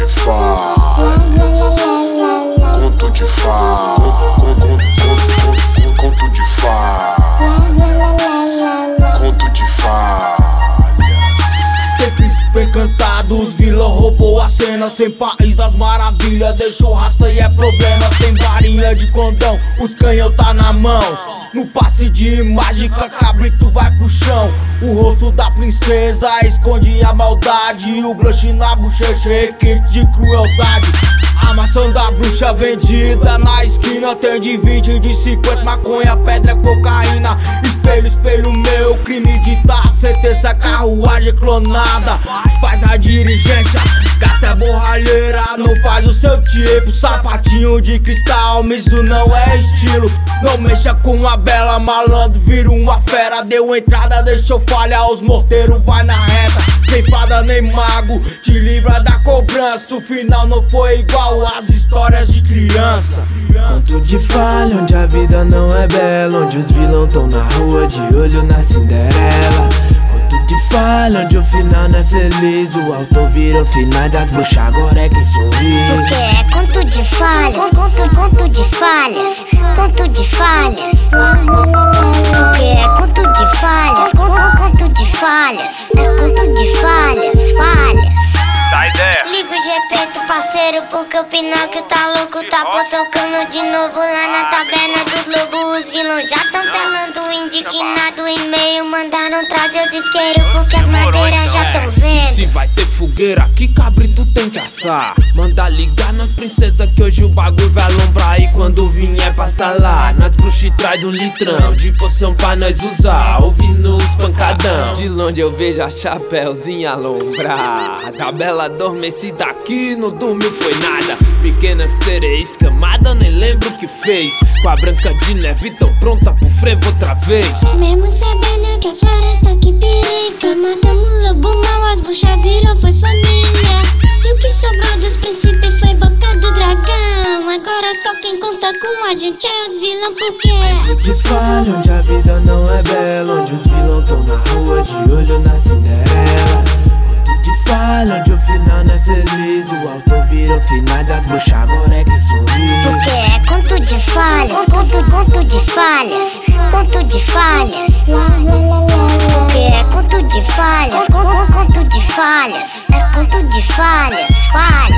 de falhas, conto de falhas, conto de falhas, conto de falhas. Sempre super cantado, os vilão roubou a cena. Sem país das maravilhas, deixou rasta e é problema. Sem varinha de condão, os canhão tá na mão. No passe de mágica, cabrito vai pro chão. O rosto da princesa esconde a maldade. O blush na bochecha, requinte de crueldade. A maçã da bruxa vendida na esquina tem de 20, de 50, maconha, pedra, cocaína. Espelho, espelho meu, crime de tá, sentença, carruagem clonada. Faz na diligência, gata é borralheira, não faz o seu tipo. Sapatinho de cristal, mas isso não é estilo. Não mexa com a bela, malandro, vira uma fera. Deu entrada, deixou falhar, os morteiros vai na reta. Nem fada nem mago, te livra da cobrança. O final não foi igual às histórias de criança. Conto de falha, onde a vida não é bela, onde os vilão tão na rua de olho na Cinderela. Conto de falha, onde o final não é feliz, o autor vira o final das bruxas, agora é quem sorri. Porque é conto de falhas, conto de falhas, conto de falhas. Porque é conto de falhas, conto de falhas, é conto de falhas, falhas. Dá ideia. Liga o GP do parceiro, porque o Pinóquio tá louco, tá tocando de novo lá na taberna dos lobos. Os vilões já tão telando, indignado, e-mail, mandaram trazer os isqueiros, porque as madeiras já tão vendo. Se vai ter fogueira, que cabrito tem que assar. Manda ligar nas princesas que hoje o bagulho vai alombrar. E quando vier passar lá, nós bruxos traz um litrão de poção pra nós usar, ouvindo os pancadão. De longe eu vejo a chapéuzinha alombrar. Da bela adormecida aqui, não dormiu foi nada. Pequena sereia escamada, nem lembro o que fez. Com a branca de neve tão pronta pro frevo outra vez. Mesmo sabendo que a floresta que periga, matamos o lobo mal, as bruxas virou, foi família. E o que sobrou dos princípios foi boca do dragão. Agora só quem consta com a gente é os vilão, porque Conto de falha, onde a vida não é bela, onde os vilão tão na rua de olho na Cinderela. Conto de falha, onde o final não é feliz, o autor vira o final das bruxas, agora é quem sorri. porque é conto de falhas, conto de falhas, conto de falhas. Porque é conto de falhas, conto de falhas, é conto de falhas, falhas.